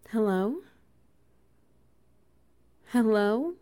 Hello? Hello?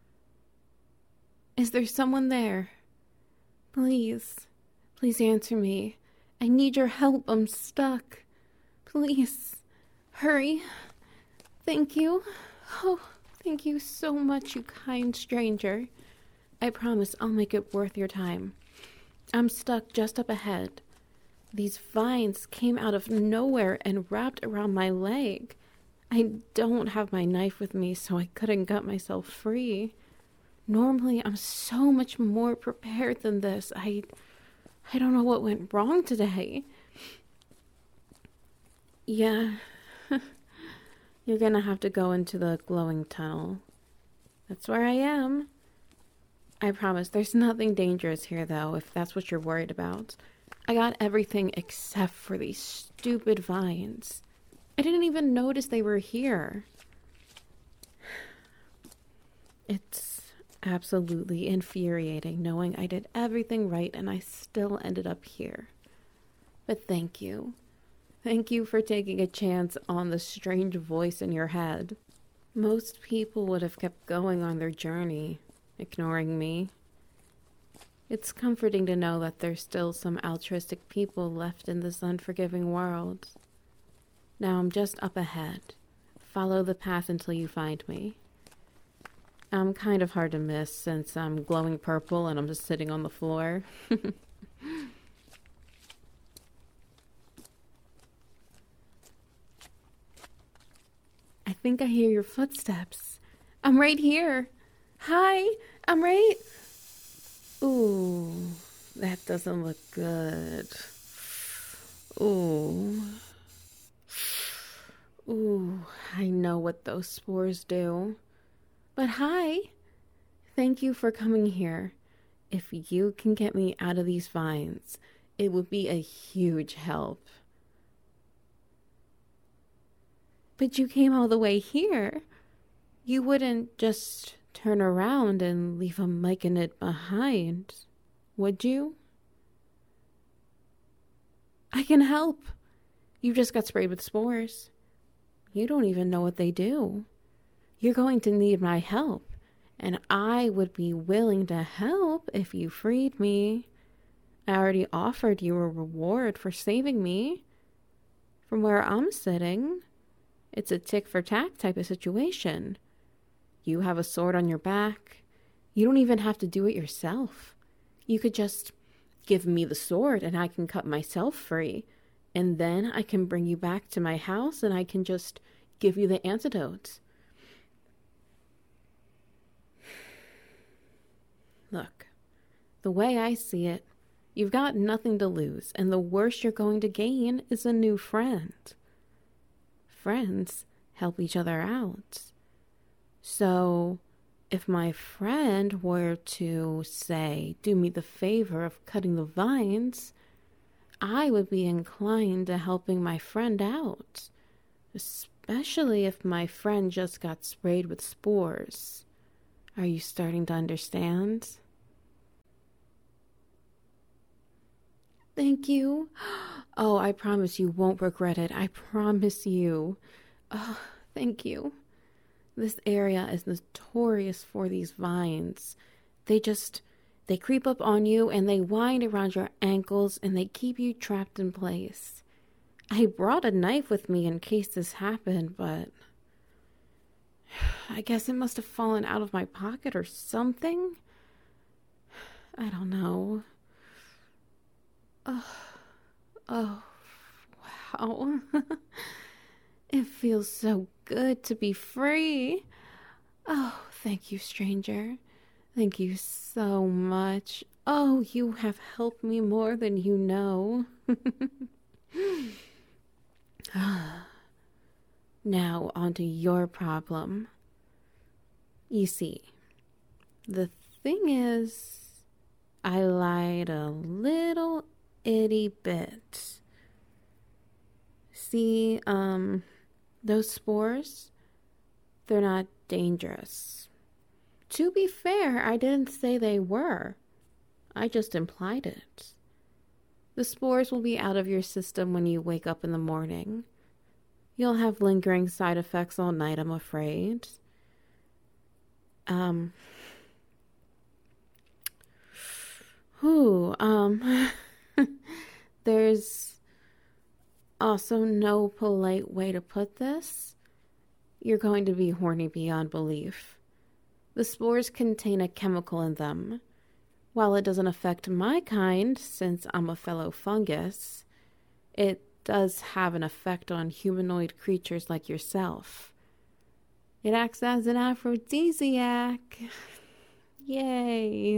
Is there someone there? Please. Please answer me. I need your help. I'm stuck. Please. Hurry. Thank you. Oh, thank you so much, you kind stranger. I promise I'll make it worth your time. I'm stuck just up ahead. These vines came out of nowhere and wrapped around my leg. I don't have my knife with me, so I couldn't gut myself free. Normally, I'm so much more prepared than this. I don't know what went wrong today. Yeah, you're gonna have to go into the glowing tunnel. That's where I am. I promise there's nothing dangerous here, though, if that's what you're worried about. I got everything except for these stupid vines. I didn't even notice they were here. It's absolutely infuriating knowing I did everything right and I still ended up here. But thank you. Thank you for taking a chance on the strange voice in your head. Most people would have kept going on their journey, ignoring me. It's comforting to know that there's still some altruistic people left in this unforgiving world. Now I'm just up ahead. Follow the path until you find me. I'm kind of hard to miss since I'm glowing purple and I'm just sitting on the floor. I think I hear your footsteps. I'm right here. Hi, I'm right... Ooh, that doesn't look good. Ooh. Ooh, I know what those spores do. But hi, thank you for coming here. If you can get me out of these vines, it would be a huge help. But you came all the way here. You wouldn't just turn around and leave a myconid behind, would you? I can help. You just got sprayed with spores. You don't even know what they do. You're going to need my help, and I would be willing to help if you freed me. I already offered you a reward for saving me. From where I'm sitting, it's a tick-for-tack type of situation. You have a sword on your back. You don't even have to do it yourself. You could just give me the sword and I can cut myself free. And then I can bring you back to my house and I can just give you the antidote. Look, the way I see it, you've got nothing to lose, and the worst you're going to gain is a new friend. Friends help each other out. So, if my friend were to, say, do me the favor of cutting the vines, I would be inclined to helping my friend out, especially if my friend just got sprayed with spores. Are you starting to understand? Thank you. Oh, I promise you won't regret it. I promise you. Oh, thank you. This area is notorious for these vines. They creep up on you and they wind around your ankles and they keep you trapped in place. I brought a knife with me in case this happened, but I guess it must have fallen out of my pocket or something. I don't know. Oh, wow. It feels so good to be free. Oh, thank you, stranger. Thank you so much. Oh, you have helped me more than you know. Now, on to your problem. You see, the thing is, I lied a little itty bit. See, those spores, they're not dangerous. To be fair, I didn't say they were. I just implied it. The spores will be out of your system when you wake up in the morning. You'll have lingering side effects all night, I'm afraid. Um, whew, there's also no polite way to put this. You're going to be horny beyond belief. The spores contain a chemical in them. While it doesn't affect my kind, since I'm a fellow fungus, it does have an effect on humanoid creatures like yourself. It acts as an aphrodisiac. Yay.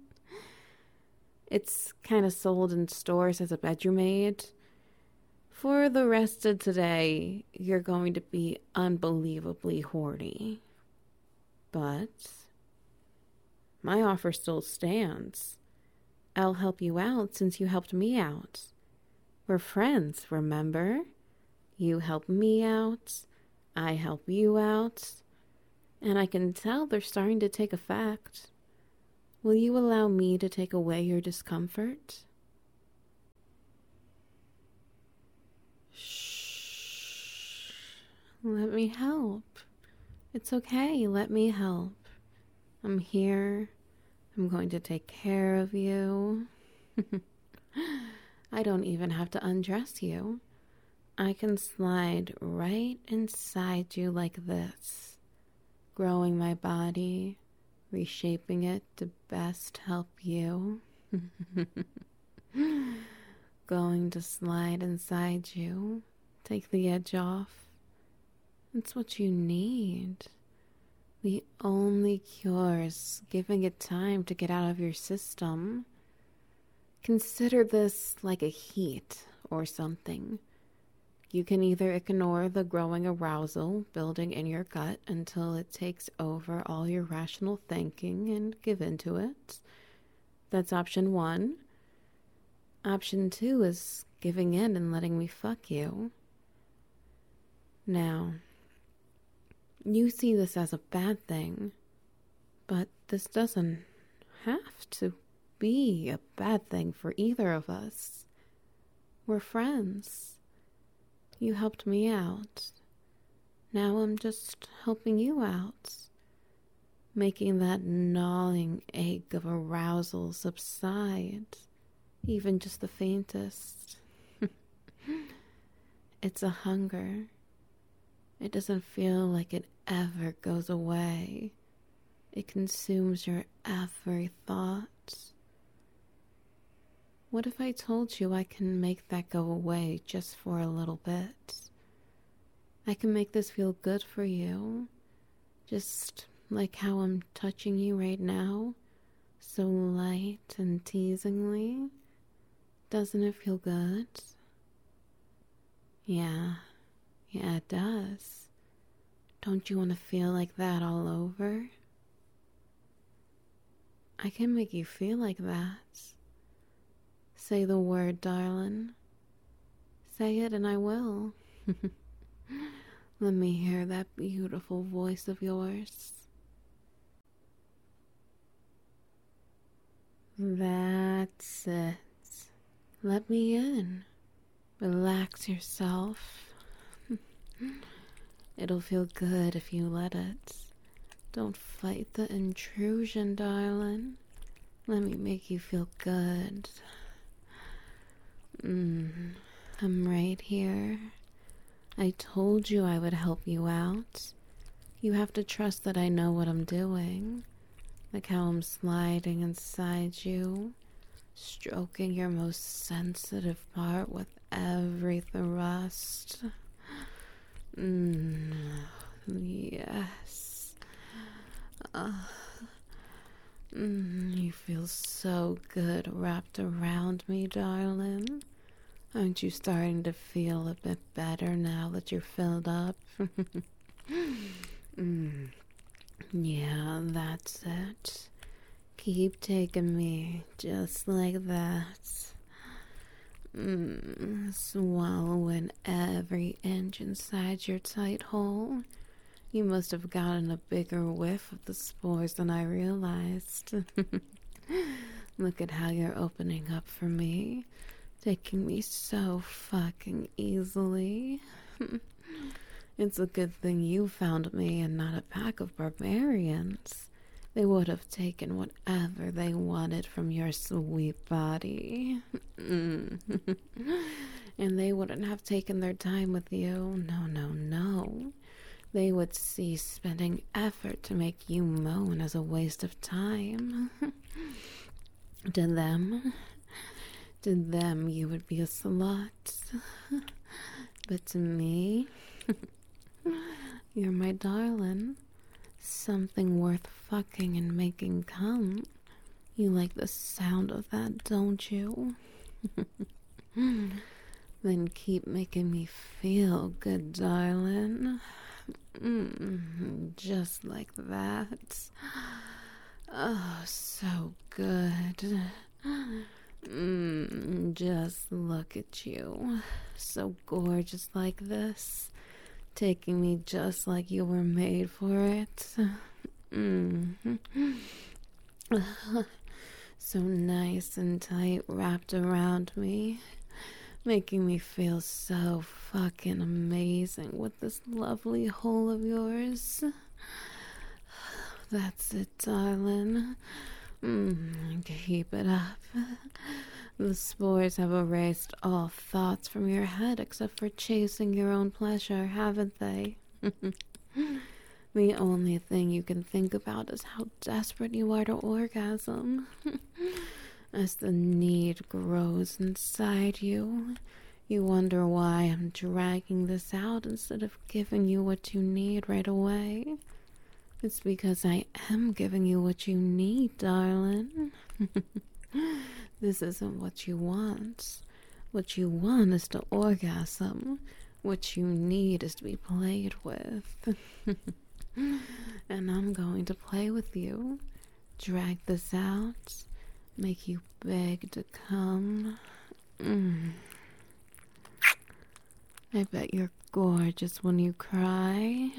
It's kind of sold in stores as a bedroom aid. For the rest of today, you're going to be unbelievably horny. But my offer still stands. I'll help you out since you helped me out. We're friends, remember? You help me out, I help you out, and I can tell they're starting to take effect. Will you allow me to take away your discomfort? Shh. Let me help. It's okay, let me help. I'm here. I'm going to take care of you. I don't even have to undress you. I can slide right inside you like this, growing my body, reshaping it to best help you. Going to slide inside you, take the edge off. It's what you need. The only cure is giving it time to get out of your system. Consider this like a heat or something. You can either ignore the growing arousal building in your gut until it takes over all your rational thinking and give in to it. That's option 1. Option 2 is giving in and letting me fuck you. Now, you see this as a bad thing, but this doesn't have to be a bad thing for either of us. We're friends. You helped me out. Now I'm just helping you out, making that gnawing ache of arousal subside, even just the faintest. It's a hunger. It doesn't feel like it ever goes away. It consumes your every thought. What if I told you I can make that go away just for a little bit? I can make this feel good for you, just like how I'm touching you right now, so light and teasingly. Doesn't it feel good? Yeah, it does. Don't you want to feel like that all over? I can make you feel like that. Say the word, darling. Say it and I will. Let me hear that beautiful voice of yours. That's it. Let me in. Relax yourself. It'll feel good if you let it. Don't fight the intrusion, darling. Let me make you feel good. I'm right here. I told you I would help you out. You have to trust that I know what I'm doing. Like how I'm sliding inside you, stroking your most sensitive part with every thrust. Yes. You feel so good wrapped around me, darling. Aren't you starting to feel a bit better now that you're filled up? Yeah, that's it. Keep taking me just like that. Swallowing every inch inside your tight hole. You must have gotten a bigger whiff of the spores than I realized. Look at how you're opening up for me, taking me so fucking easily. It's a good thing you found me and not a pack of barbarians. They would have taken whatever they wanted from your sweet body. And they wouldn't have taken their time with you. No, no, no. They would see spending effort to make you moan as a waste of time. To them, you would be a slut. But to me, you're my darling. Something worth fucking and making come. You like the sound of that, don't you? Then keep making me feel good, darling. Just like that. Oh, so good. Just look at you. So gorgeous like this. Taking me just like you were made for it. So nice and tight wrapped around me. Making me feel so fucking amazing with this lovely hole of yours. That's it, darling. Keep it up. The spores have erased all thoughts from your head except for chasing your own pleasure, haven't they? The only thing you can think about is how desperate you are to orgasm. As the need grows inside you, you wonder why I'm dragging this out instead of giving you what you need right away. It's because I am giving you what you need, darling. This isn't what you want. What you want is to orgasm. What you need is to be played with. And I'm going to play with you. Drag this out. Make you beg to come. I bet you're gorgeous when you cry.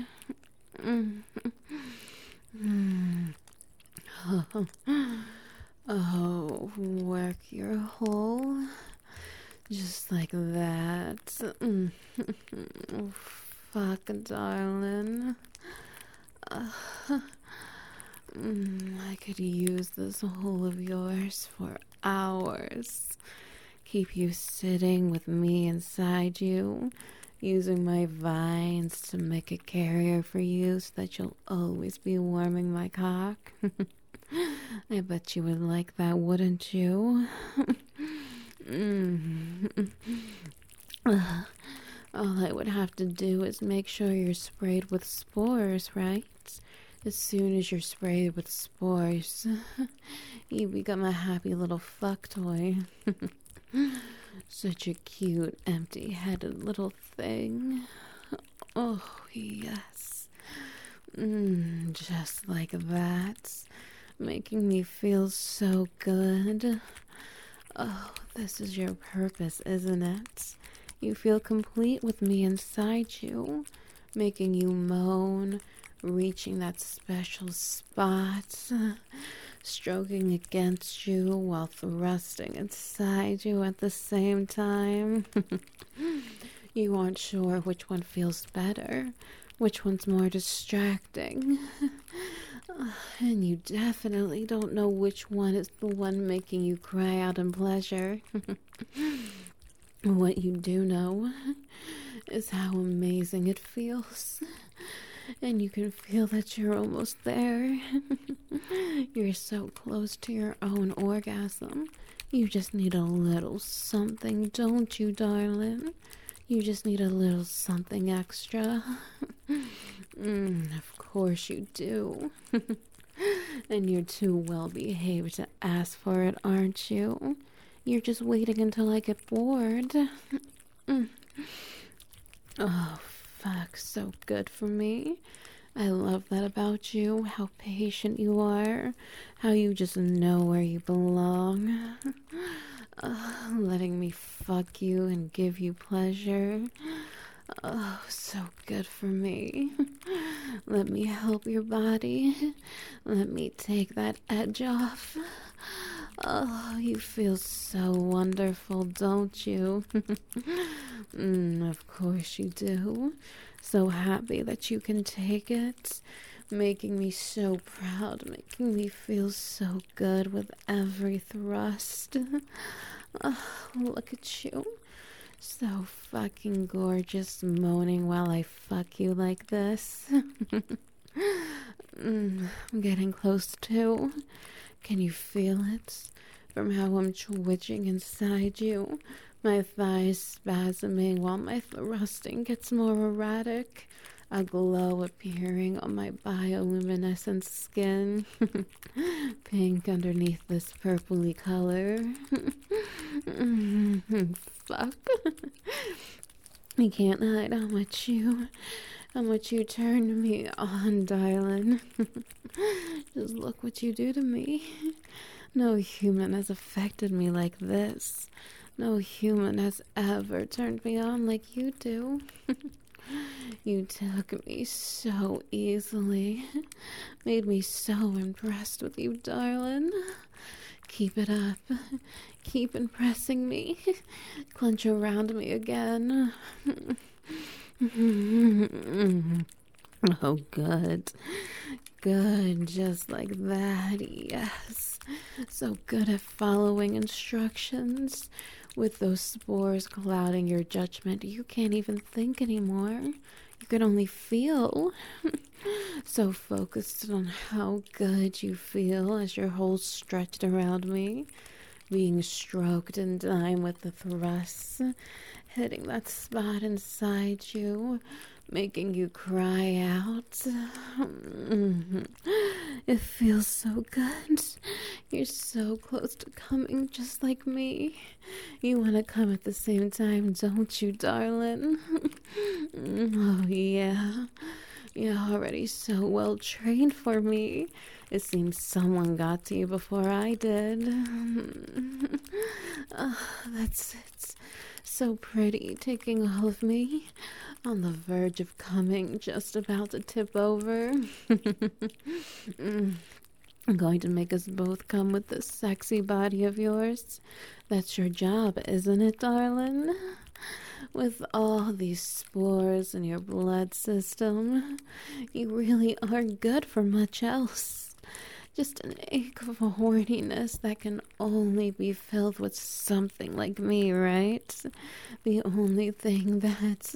Oh, work your hole. Just like that. Oh, fuck, darling. I could use this hole of yours for hours. Keep you sitting with me inside you, using my vines to make a carrier for you so that you'll always be warming my cock. I bet you would like that, wouldn't you? All I would have to do is make sure you're sprayed with spores, right? As soon as you're sprayed with spores, you become a happy little fuck toy. Such a cute, empty-headed little thing. Oh, yes. Just like that. Making me feel so good. Oh, this is your purpose, isn't it? You feel complete with me inside you, making you moan, reaching that special spot, stroking against you while thrusting inside you at the same time. You aren't sure which one feels better, which one's more distracting. And you definitely don't know which one is the one making you cry out in pleasure. What you do know is how amazing it feels. And you can feel that you're almost there. You're so close to your own orgasm. You just need a little something, don't you, darling? You just need a little something extra. Of course you do. And you're too well behaved to ask for it, aren't you? You're just waiting until I get bored. Oh, fuck, so good for me. I love that about you, how patient you are, how you just know where you belong. Letting me fuck you and give you pleasure. Oh, so good for me. Let me help your body. Let me take that edge off. Oh, you feel so wonderful, don't you? Of course you do. So happy that you can take it. Making me so proud, making me feel so good with every thrust. Oh, look at you. So fucking gorgeous, moaning while I fuck you like this. I'm getting close too. Can you feel it? From how I'm twitching inside you, my thighs spasming while my thrusting gets more erratic. A glow appearing on my bioluminescent skin. Pink underneath this purpley color. Fuck. I can't hide how much you turn me on, darling. Just look what you do to me. No human has affected me like this. No human has ever turned me on like you do. You took me so easily. Made me so impressed with you, darling. Keep it up. Keep impressing me. Clench around me again. Oh, good. Good, just like that, yes. So good at following instructions. With those spores clouding your judgment, you can't even think anymore. You can only feel. So focused on how good you feel as your whole stretched around me, being stroked in time with the thrusts, hitting that spot inside you, making you cry out. It feels so good. You're so close to coming just like me. You want to come at the same time, don't you, darling? Oh, yeah. You're already so well trained for me. It seems someone got to you before I did. Oh, that's it. So pretty, taking all of me. On the verge of coming, just about to tip over. I'm going to make us both come with this sexy body of yours. That's your job, isn't it, darling? With all these spores in your blood system, you really aren't good for much else. Just an ache of horniness that can only be filled with something like me, right? The only thing that...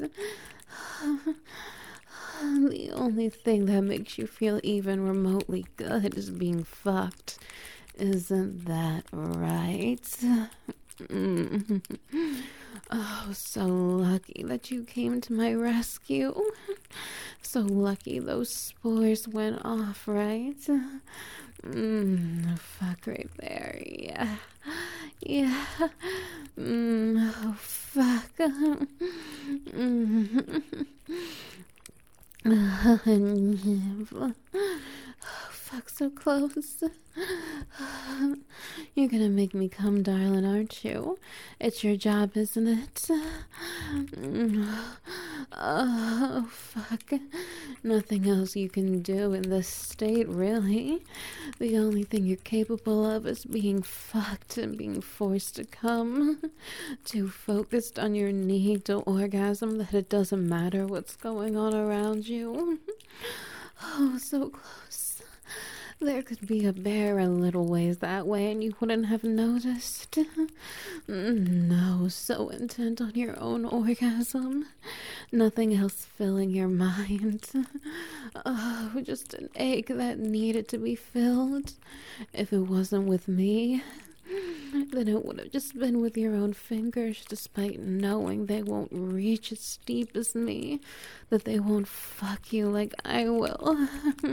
The only thing that makes you feel even remotely good is being fucked. Isn't that right? Oh, so lucky that you came to my rescue. So lucky those spores went off, right? Fuck right there, yeah. Yeah. Oh, fuck. Oh, fuck, so close. You're gonna make me come, darling, aren't you? It's your job, isn't it? Oh, fuck. Nothing else you can do in this state, really. The only thing you're capable of is being fucked and being forced to come. Too focused on your need to orgasm that it doesn't matter what's going on around you. Oh, so close. There could be a bear a little ways that way and you wouldn't have noticed. No, so intent on your own orgasm. Nothing else filling your mind. Oh, just an ache that needed to be filled. If it wasn't with me, then it would have just been with your own fingers, despite knowing they won't reach as deep as me, that they won't fuck you like I will.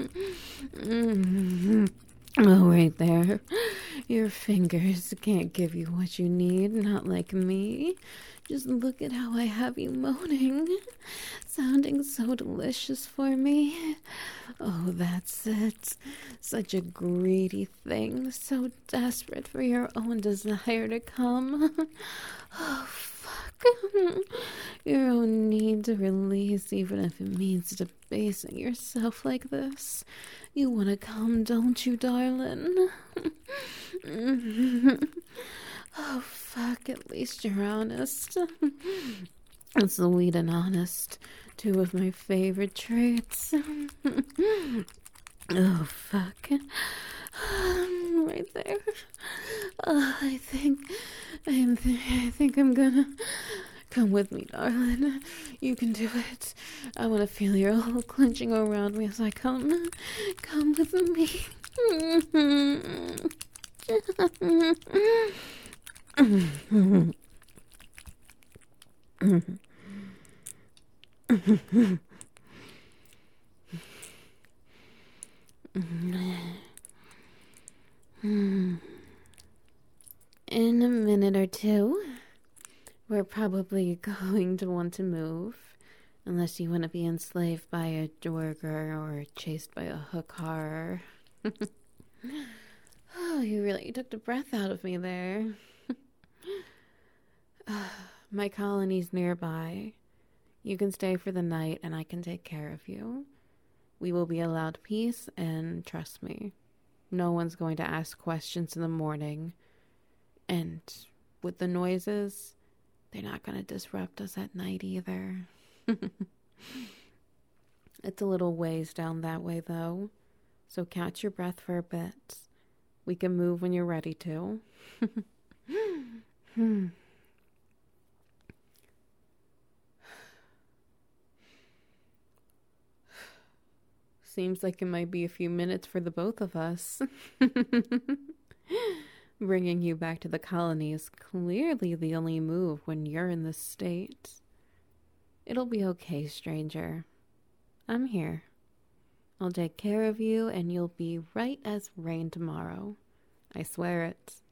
Oh, right there. Your fingers can't give you what you need, not like me. Just look at how I have you moaning, sounding so delicious for me. Oh, that's it. Such a greedy thing, so desperate for your own desire to come. Oh, fuck. Your own need to release, even if it means debasing yourself like this. You want to come, don't you, darling? Oh, fuck, at least you're honest. Sweet and honest. Two of my favorite traits. Oh, fuck. Right there. I think I'm gonna... Come with me, darling. You can do it. I want to feel your all clenching around me as I come. Come with me. In a minute or two, we're probably going to want to move. Unless you want to be enslaved by a Dorger or chased by a hookar. Oh, you really took the breath out of me there. My colony's nearby. You can stay for the night and I can take care of you. We will be allowed peace, and trust me, no one's going to ask questions in the morning. And with the noises, they're not going to disrupt us at night either. It's a little ways down that way, though, so catch your breath for a bit. We can move when you're ready to. Seems like it might be a few minutes for the both of us. Bringing you back to the colony is clearly the only move when you're in this state. It'll be okay, stranger. I'm here. I'll take care of you and you'll be right as rain tomorrow. I swear it.